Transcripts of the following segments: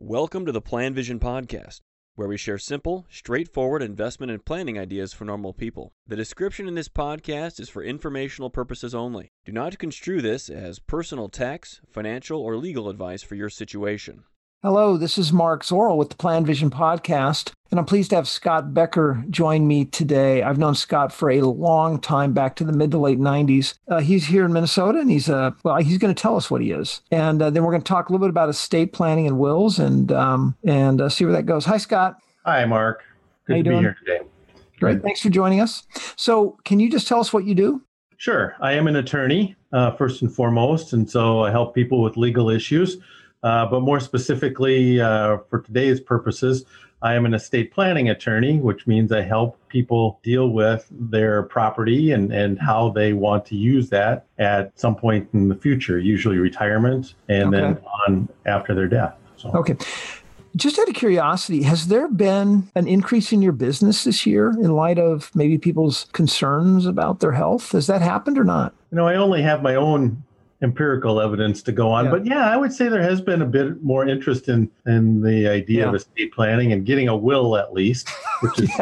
Welcome to the Plan Vision Podcast, where we share simple, straightforward investment and planning ideas for normal people. The description in this podcast is for informational purposes only. Do not construe this as personal tax, financial, or legal advice for your situation. Hello, this is Mark Zoril with the Plan Vision Podcast, and I'm pleased to have Scott Becker join me today. I've known Scott for a long time, back to the mid to late 90s. He's here in Minnesota, and he's going to tell us what he is. And then we're going to talk a little bit about estate planning and wills and see where that goes. Hi, Scott. Hi, Mark. Good to be here today. Great. Thanks for joining us. So can you just tell us what you do? Sure. I am an attorney, first and foremost, and so I help people with legal issues. But more specifically, for today's purposes, I am an estate planning attorney, which means I help people deal with their property and how they want to use that at some point in the future, usually retirement and then on after their death. So. Okay. Just out of curiosity, has there been an increase in your business this year in light of maybe people's concerns about their health? Has that happened or not? I only have my own empirical evidence to go on. But I would say there has been a bit more interest in the idea of estate planning and getting a will at least, which is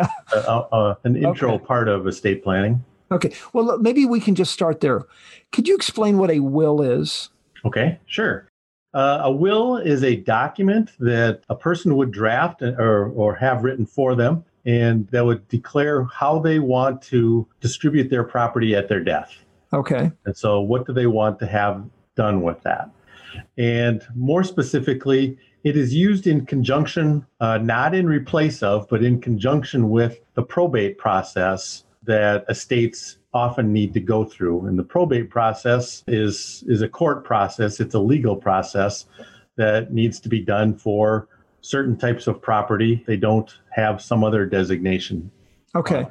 an intro part of estate planning. Okay. Well, maybe we can just start there. Could you explain what a will is? Okay, sure. A will is a document that a person would draft or have written for them, and that would declare how they want to distribute their property at their death. Okay. And so what do they want to have done with that? And more specifically, it is used in conjunction, not in replace of, but in conjunction with the probate process that estates often need to go through. And the probate process is a court process. It's a legal process that needs to be done for certain types of property. They don't have some other designation. Okay.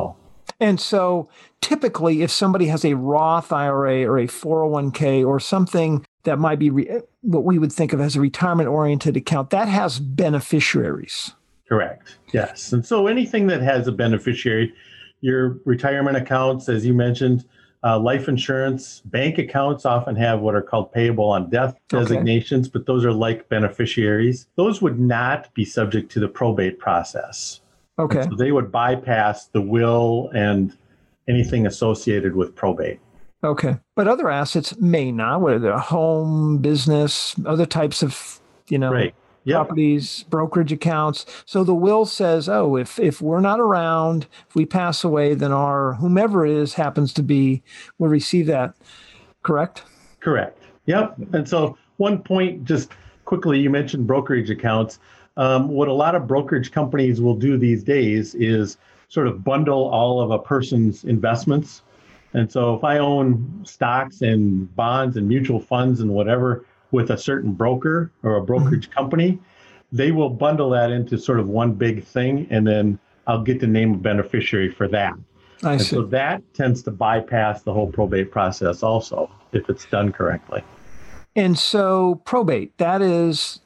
And so typically, if somebody has a Roth IRA or a 401k or something that might be what we would think of as a retirement-oriented account, that has beneficiaries. Correct. Yes. And so anything that has a beneficiary, your retirement accounts, as you mentioned, life insurance, bank accounts often have what are called payable on death designations, but those are like beneficiaries. Those would not be subject to the probate process. Okay. So they would bypass the will and anything associated with probate. Okay. But other assets may not, whether they're home, business, other types of, properties, brokerage accounts. So the will says, if we're not around, if we pass away, then our whomever it is happens to be will receive that. Correct? Correct. Yep. And so one point, just quickly, you mentioned brokerage accounts. What a lot of brokerage companies will do these days is sort of bundle all of a person's investments. And so if I own stocks and bonds and mutual funds and whatever with a certain broker or a brokerage company, they will bundle that into sort of one big thing, and then I'll get to name a beneficiary for that. I see. So that tends to bypass the whole probate process also, if it's done correctly. And so probate, that is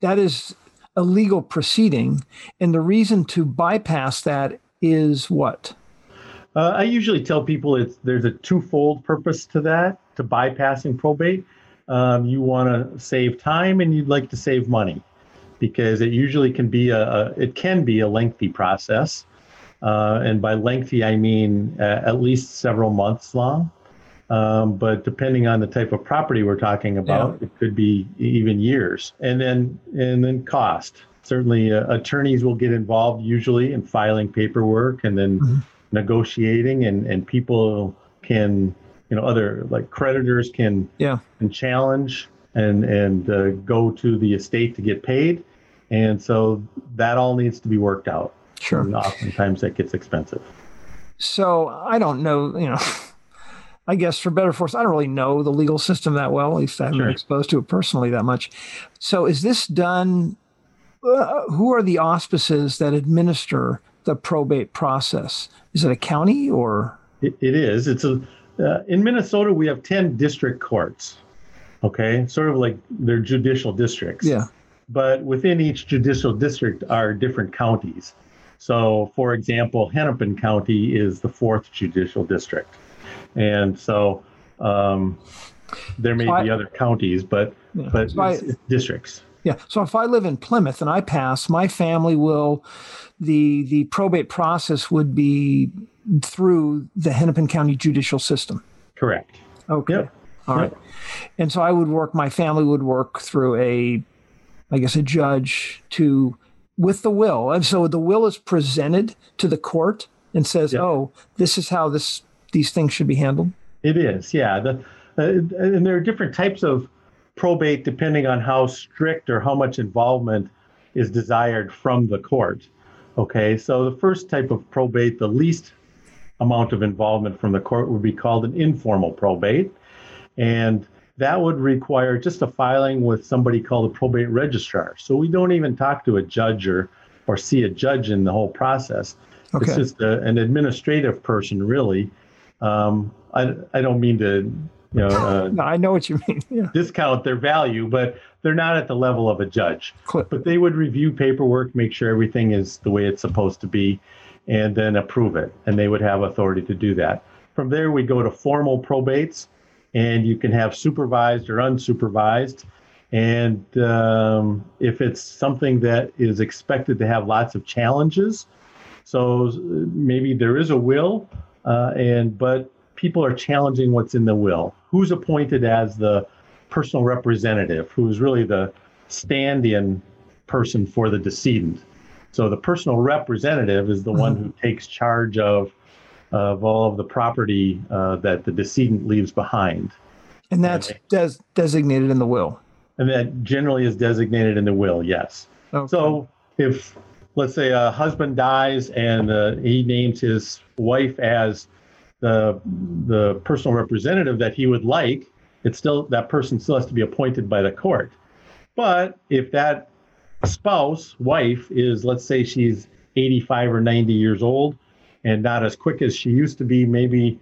a legal proceeding, and the reason to bypass that is what? I usually tell people there's a twofold purpose to that, to bypassing probate. You want to save time and you'd like to save money, because it usually can be a lengthy process. And by lengthy, I mean at least several months long. But depending on the type of property we're talking about, it could be even years. And then cost. Certainly, attorneys will get involved usually in filing paperwork and then negotiating, and people can, other like creditors can challenge and go to the estate to get paid. And so that all needs to be worked out. Sure. And oftentimes that gets expensive. So I don't know, I guess for better or worse, I don't really know the legal system that well. At least I haven't been exposed to it personally that much. So is this done? Who are the auspices that administer the probate process? Is it a county or? It is. It's in Minnesota, we have 10 district courts. Okay. Sort of like they're judicial districts. Yeah. But within each judicial district are different counties. So for example, Hennepin County is the 4th judicial district. And so there may be other counties, but it's districts. Yeah. So if I live in Plymouth and I pass, my family will, the probate process would be through the Hennepin County judicial system. Correct. Okay. Yep. All right. And so my family would work through a judge with the will. And so the will is presented to the court and says, oh, this is how these things should be handled. It is. Yeah. And there are different types of probate depending on how strict or how much involvement is desired from the court. Okay. So the first type of probate, the least amount of involvement from the court, would be called an informal probate. And that would require just a filing with somebody called a probate registrar. So we don't even talk to a judge or see a judge in the whole process. Okay. It's just an administrative person, really. I don't mean to, no, I know what you mean. Yeah. Discount their value, but they're not at the level of a judge. But they would review paperwork, make sure everything is the way it's supposed to be, and then approve it. And they would have authority to do that. From there, we go to formal probates, and you can have supervised or unsupervised. And if it's something that is expected to have lots of challenges, so maybe there is a will, but people are challenging what's in the will. Who's appointed as the personal representative, who is really the stand-in person for the decedent. So the personal representative is the one who takes charge of all of the property that the decedent leaves behind. And that's designated in the will. And that generally is designated in the will, yes. Okay. So if, let's say, a husband dies and he names his wife as the personal representative that he would like, that person still has to be appointed by the court. But if that wife is, let's say she's 85 or 90 years old and not as quick as she used to be, maybe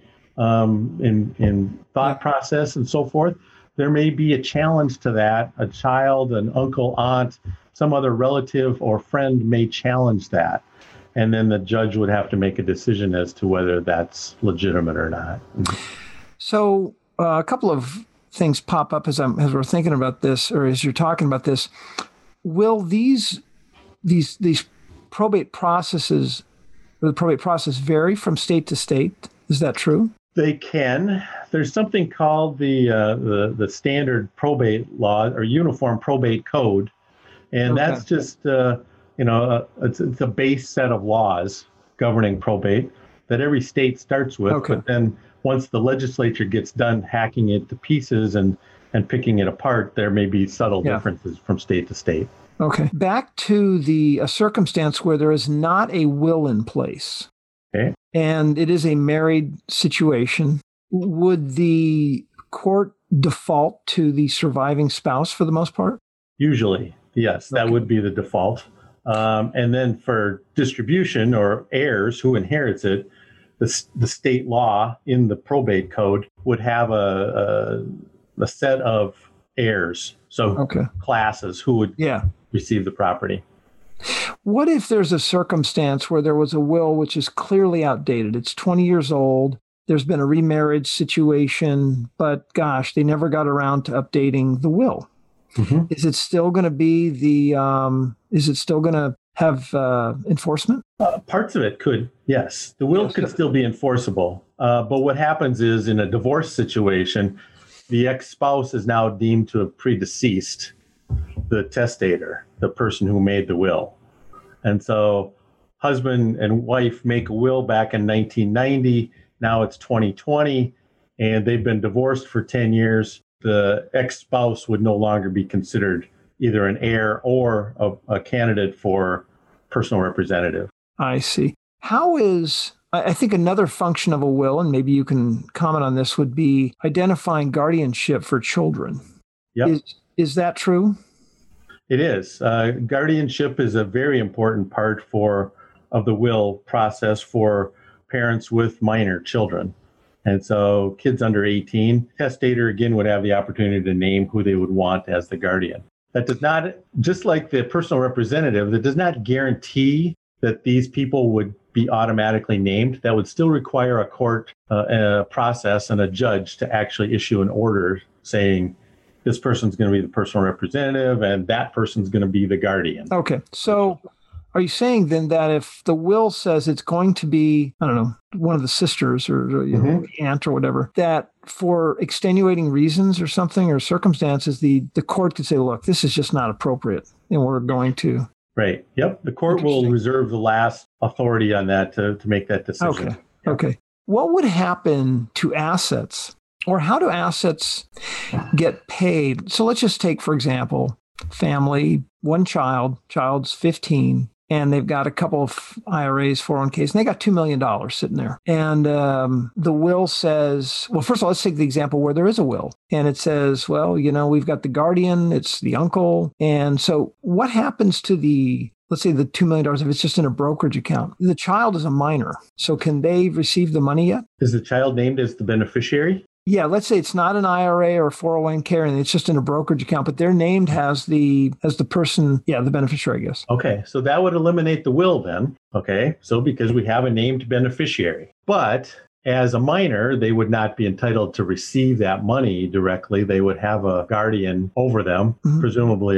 in thought process and so forth, there may be a challenge to that. A child, an uncle, aunt, some other relative or friend may challenge that. And then the judge would have to make a decision as to whether that's legitimate or not. So a couple of things pop up as we're thinking about this, or as you're talking about this. Will these probate processes, or the probate process, vary from state to state? Is that true? They can. There's something called the standard probate law or uniform probate code, and that's just it's a base set of laws governing probate that every state starts with. Okay. But then once the legislature gets done hacking it to pieces and picking it apart, there may be subtle differences from state to state. Okay. Back to a circumstance where there is not a will in place. Okay. And it is a married situation. Would the court default to the surviving spouse for the most part? Usually, yes, that would be the default. And then for distribution or heirs who inherits it, the state law in the probate code would have a set of heirs, so classes who would receive the property. What if there's a circumstance where there was a will which is clearly outdated? It's 20 years old. There's been a remarriage situation, but gosh, they never got around to updating the will. Mm-hmm. Is it still going to be is it still going to have enforcement? Parts of it could, yes. The will could still be enforceable. But what happens is in a divorce situation, the ex-spouse is now deemed to have predeceased the testator, the person who made the will. And so husband and wife make a will back in 1990. Now it's 2020, and they've been divorced for 10 years. The ex-spouse would no longer be considered either an heir or a candidate for personal representative. I see. I think another function of a will, and maybe you can comment on this, would be identifying guardianship for children. Yep. Is that true? It is. Guardianship is a very important part of the will process for parents with minor children. And so kids under 18, testator again would have the opportunity to name who they would want as the guardian. That does not, just like the personal representative, that does not guarantee that these people would be automatically named. That would still require a court a process and a judge to actually issue an order saying this person's going to be the personal representative and that person's going to be the guardian. Okay. So are you saying then that if the will says it's going to be, I don't know, one of the sisters or aunt or whatever, that for extenuating reasons or something or circumstances, the court could say, look, this is just not appropriate and we're going to. Right. Yep. The court will reserve the last authority on that to make that decision. Okay. Yep. Okay. What would happen to assets, or how do assets get paid? So let's just take, for example, family, one child's 15, and they've got a couple of IRAs, 401ks, and they got $2 million sitting there. And the will says, well, first of all, let's take the example where there is a will. And it says, well, we've got the guardian, it's the uncle. And so what happens to let's say the $2 million, if it's just in a brokerage account? The child is a minor. So can they receive the money yet? Is the child named as the beneficiary? Yeah, let's say it's not an IRA or 401k, and it's just in a brokerage account, but they're named as the person, the beneficiary, I guess. Okay, so that would eliminate the will then. Okay, so because we have a named beneficiary. But as a minor, they would not be entitled to receive that money directly. They would have a guardian over them, presumably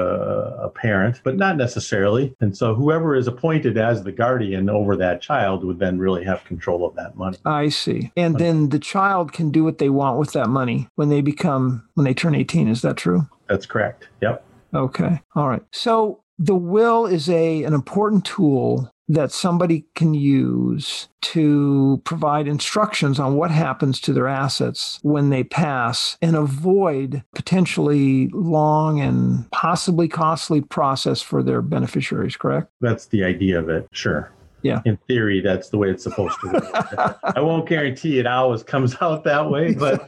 a parent, but not necessarily. And so whoever is appointed as the guardian over that child would then really have control of that money. I see. And then the child can do what they want with that money when they turn 18. Is that true? That's correct. Yep. Okay. All right. So the will is an important tool that somebody can use to provide instructions on what happens to their assets when they pass and avoid potentially long and possibly costly process for their beneficiaries, correct? That's the idea of it. Sure. Yeah. In theory, that's the way it's supposed to work. I won't guarantee it always comes out that way, but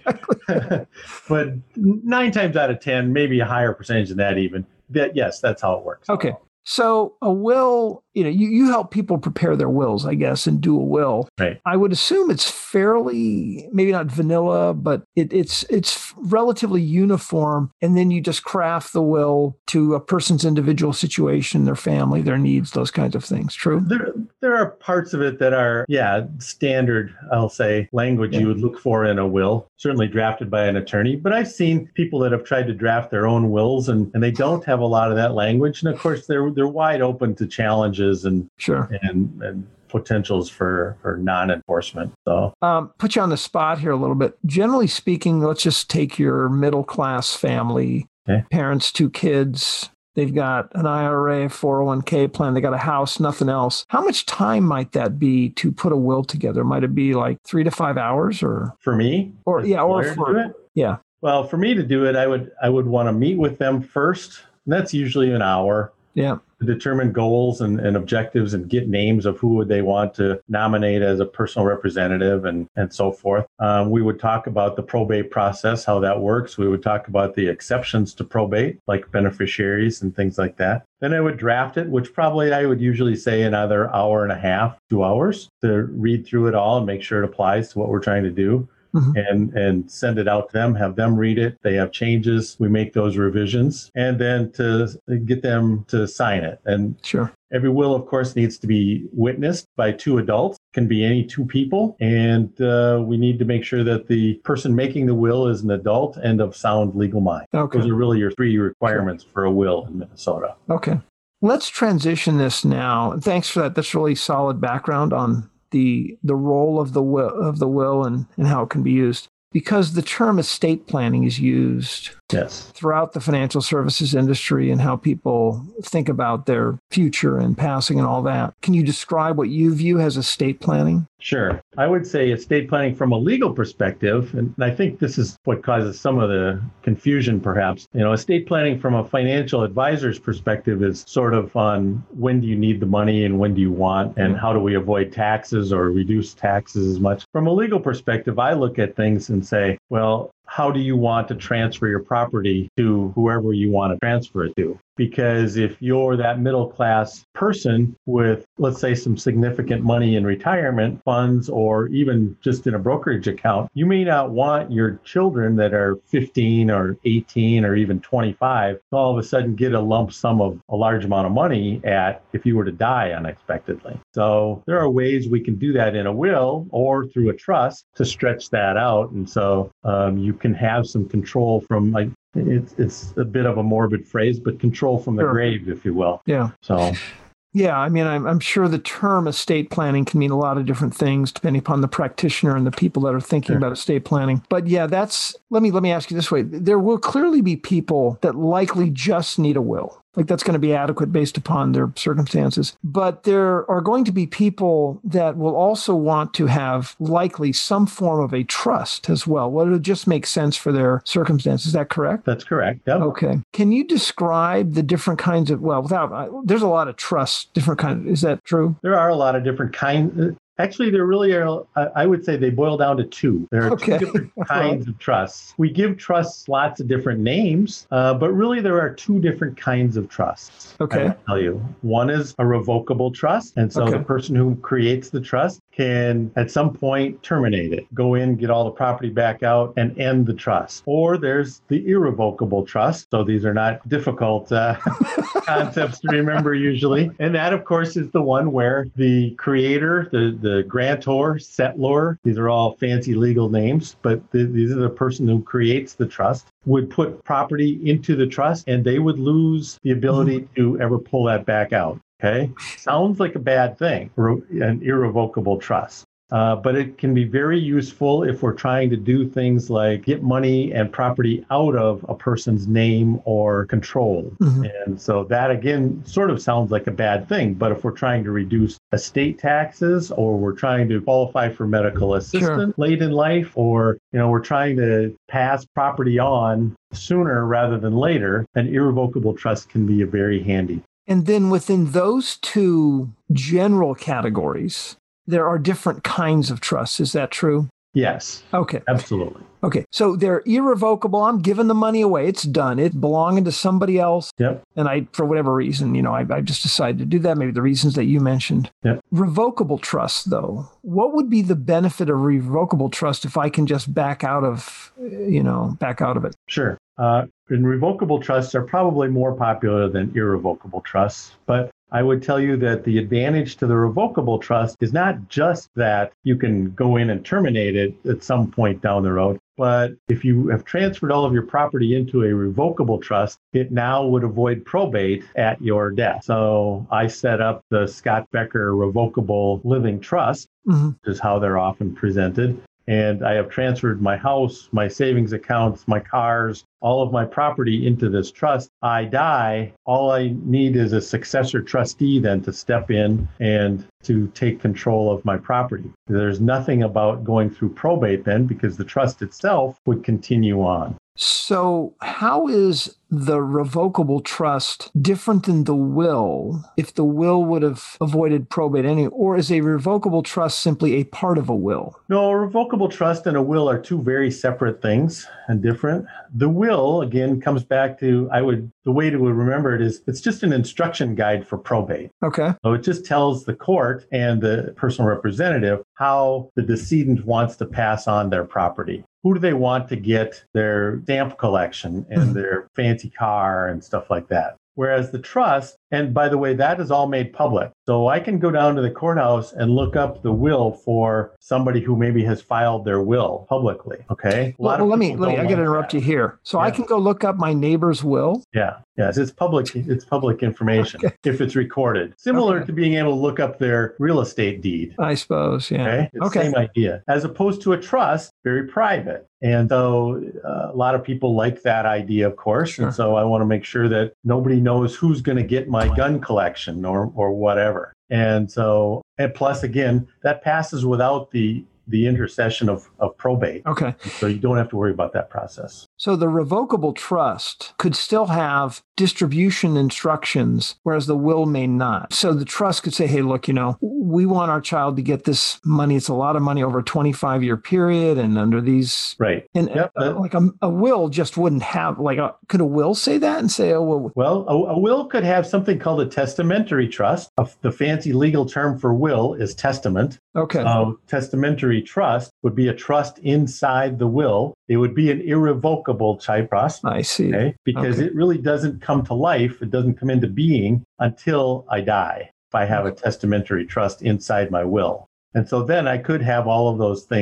but 9 times out of 10, maybe a higher percentage than that even, yes, that's how it works. Okay. So a will, you help people prepare their wills, I guess, and do a will. Right. I would assume it's fairly, maybe not vanilla, but it's relatively uniform. And then you just craft the will to a person's individual situation, their family, their needs, those kinds of things. True? There are parts of it that are, standard, I'll say, language you would look for in a will, certainly drafted by an attorney. But I've seen people that have tried to draft their own wills and they don't have a lot of that language. And of course, they're wide open to challenges and potentials for non-enforcement. So put you on the spot here a little bit. Generally speaking, let's just take your middle-class family, parents, 2 kids. They've got an IRA, 401k plan. They got a house, nothing else. How much time might that be to put a will together? Might it be like 3 to 5 hours, or for me? Well, for me to do it, I would want to meet with them first. And that's usually an hour. Yeah. To determine goals and objectives and get names of who would they want to nominate as a personal representative and so forth. We would talk about the probate process, how that works. We would talk about the exceptions to probate, like beneficiaries and things like that. Then I would draft it, which probably I would usually say another hour and a half, 2 hours, to read through it all and make sure it applies to what we're trying to do. And send it out to them, have them read it. They have changes. We make those revisions and then to get them to sign it. And sure. Every will, of course, needs to be witnessed by 2 adults. Can be any 2 people. And we need to make sure that the person making the will is an adult and of sound legal mind. Okay. Those are really your 3 requirements for a will in Minnesota. Okay. Let's transition this now. Thanks for that. That's really solid background on the role of the will and how it can be used, because the term estate planning is used throughout the financial services industry and how people think about their future and passing and all that. Can you describe what you view as estate planning? Sure. I would say estate planning from a legal perspective, and I think this is what causes some of the confusion perhaps. Estate planning from a financial advisor's perspective is sort of on when do you need the money and when do you want, and how do we avoid taxes or reduce taxes as much. From a legal perspective, I look at things and say, well, how do you want to transfer your property to whoever you want to transfer it to? Because if you're that middle class person with, let's say, some significant money in retirement funds or even just in a brokerage account, you may not want your children that are 15 or 18 or even 25 to all of a sudden get a lump sum of a large amount of money if you were to die unexpectedly. So there are ways we can do that in a will or through a trust to stretch that out. And so you can have some control from, like, it's a bit of a morbid phrase, but control from the Sure. grave, if you will. Yeah. So Yeah, I mean, I'm sure the term estate planning can mean a lot of different things depending upon the practitioner and the people that are thinking Sure. about estate planning. But yeah, let me ask you this way. There will clearly be people that likely just need a will. Like that's going to be adequate based upon their circumstances. But there are going to be people that will also want to have likely some form of a trust as well. Well, it'll just make sense for their circumstances. Is that correct? that's correct. Yep. Okay. Can you describe the different kinds of, there's a lot of trusts, different kinds. Is that true? There are a lot of different kinds. Actually, there really are, I would say they boil down to two. There are Okay. two different kinds of trusts. We give trusts lots of different names, but really there are two different kinds of trusts. Okay. I will tell you. One is a revocable trust. And so Okay. the person who creates the trust can at some point terminate it, go in, get all the property back out and end the trust. Or there's the irrevocable trust. So these are not difficult concepts to remember usually. And that, of course, is the one where the creator, the grantor, settlor, these are all fancy legal names, but these are the person who creates the trust, would put property into the trust and they would lose the ability to ever pull that back out. Okay. Sounds like a bad thing, an irrevocable trust. But it can be very useful if we're trying to do things like get money and property out of a person's name or control. Mm-hmm. And so that, again, sort of sounds like a bad thing. But if we're trying to reduce estate taxes or we're trying to qualify for medical assistance late in life, or, we're trying to pass property on sooner rather than later, an irrevocable trust can be very handy. And then within those two general categories, there are different kinds of trusts. Is that true? Yes. Okay. Absolutely. Okay. So they're irrevocable. I'm giving the money away. It's done. It's belonging to somebody else. Yep. And for whatever reason, I just decided to do that. Maybe the reasons that you mentioned. Yep. Revocable trust, though. What would be the benefit of revocable trust if I can just back out of it? Sure. And revocable trusts are probably more popular than irrevocable trusts, but I would tell you that the advantage to the revocable trust is not just that you can go in and terminate it at some point down the road, but if you have transferred all of your property into a revocable trust, it now would avoid probate at your death. So I set up the Scott Becker Revocable Living Trust, which is how they're often presented. And I have transferred my house, my savings accounts, my cars, all of my property into this trust. I die. All I need is a successor trustee then to step in and to take control of my property. There's nothing about going through probate then because the trust itself would continue on. So how is the revocable trust different than the will if the will would have avoided probate or is a revocable trust simply a part of a will? No, a revocable trust and a will are two very separate things and different. The will, again, comes back to, the way to remember it is it's just an instruction guide for probate. Okay. So it just tells the court and the personal representative how the decedent wants to pass on their property. Who do they want to get their stamp collection and their fancy car and stuff like that? Whereas the trust, and by the way, that is all made public. So I can go down to the courthouse and look up the will for somebody who maybe has filed their will publicly. Okay. Let me, I got to interrupt you here. So I can go look up my neighbor's will. Yeah. Yes. It's public information if it's recorded. Similar to being able to look up their real estate deed. I suppose. Yeah. Okay. It's the same idea. As opposed to a trust, very private. And so a lot of people like that idea, of course. Sure. And so I want to make sure that nobody knows who's going to get my gun collection or whatever. And so, and plus, again, that passes without the intercession of probate. Okay. So you don't have to worry about that process. So the revocable trust could still have distribution instructions, whereas the will may not. So the trust could say, hey, look, we want our child to get this money. It's a lot of money over a 25-year period and under these. Right. And like a will just wouldn't have, could a will say that and say, oh, well. Well, a will could have something called a testamentary trust. The fancy legal term for will is testament. Okay. Testamentary trust would be a trust inside the will. It would be an irrevocable type trust. I see. Okay? Because it really doesn't come to life. It doesn't come into being until I die, if I have a testamentary trust inside my will. And so then I could have all of those things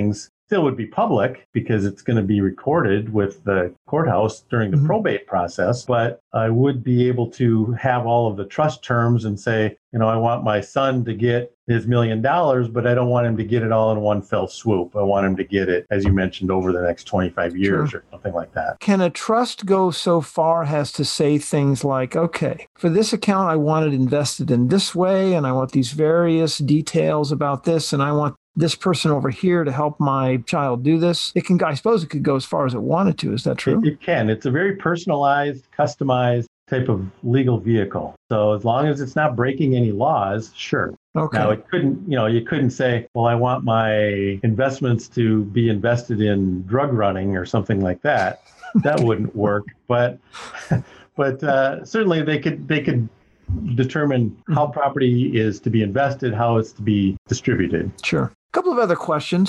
still would be public because it's going to be recorded with the courthouse during the probate process. But I would be able to have all of the trust terms and say, I want my son to get his $1 million, but I don't want him to get it all in one fell swoop. I want him to get it, as you mentioned, over the next 25 years or something like that. Can a trust go so far as to say things like, okay, for this account, I want it invested in this way, and I want these various details about this, and I want this person over here to help my child do this? I suppose it could go as far as it wanted to. Is that true? It can. It's a very personalized, customized type of legal vehicle. So as long as it's not breaking any laws, sure. Okay. Now it couldn't, you couldn't say, well, I want my investments to be invested in drug running or something like that. That wouldn't work. But certainly they could determine how property is to be invested, how it's to be distributed. Sure. A couple of other questions.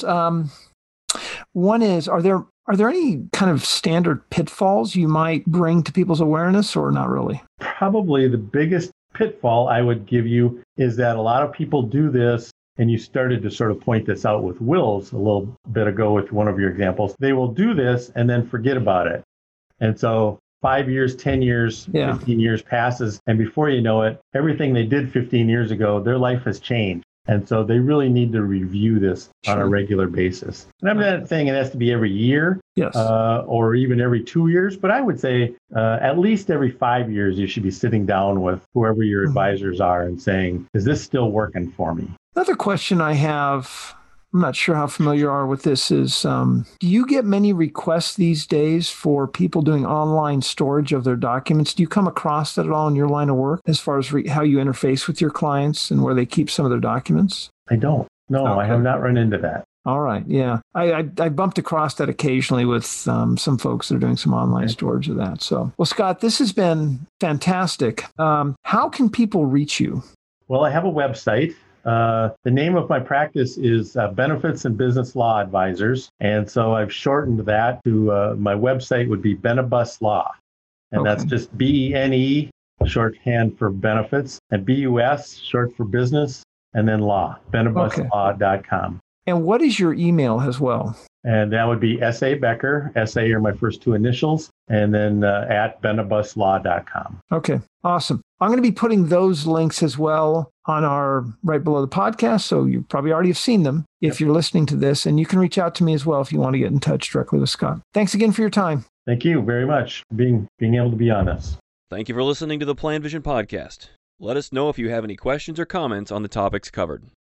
One is, are there any kind of standard pitfalls you might bring to people's awareness, or not really? Probably the biggest pitfall I would give you is that a lot of people do this, and you started to sort of point this out with wills a little bit ago with one of your examples. They will do this and then forget about it. And so 5 years, 10 years, 15 years passes, and before you know it, everything they did 15 years ago, their life has changed. And so they really need to review this on a regular basis. And I'm not saying it has to be every year or even every 2 years, but I would say at least every 5 years, you should be sitting down with whoever your advisors are and saying, is this still working for me? Another question I have, I'm not sure how familiar you are with this, is do you get many requests these days for people doing online storage of their documents? Do you come across that at all in your line of work as far as how you interface with your clients and where they keep some of their documents? I don't. No, I have not run into that. All right. Yeah. I bumped across that occasionally with some folks that are doing some online storage of that. So, well, Scott, this has been fantastic. How can people reach you? Well, I have a website. The name of my practice is Benefits and Business Law Advisors. And so I've shortened that to my website would be Benebus Law. And that's just BENE, shorthand for benefits, and BUS, short for business, and then law, benebuslaw.com. And what is your email as well? And that would be S.A. Becker. S.A. are my first two initials, and then at benebuslaw.com. Okay, awesome. I'm going to be putting those links as well on our right below the podcast, so you probably already have seen them if you're listening to this, and you can reach out to me as well if you want to get in touch directly with Scott. Thanks again for your time. Thank you very much for being able to be on this. Thank you for listening to the Plan Vision Podcast. Let us know if you have any questions or comments on the topics covered.